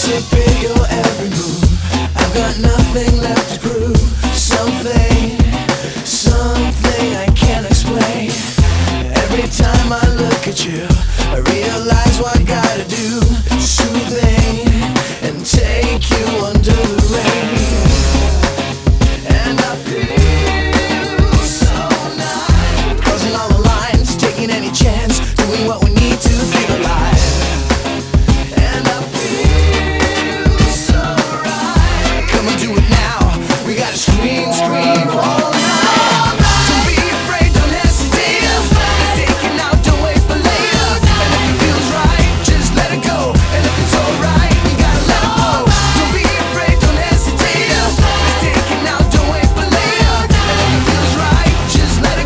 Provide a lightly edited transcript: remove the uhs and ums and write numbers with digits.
anticipate your every move. I've got nothing left to prove. Something I can't explain. Every time I look at you, I realize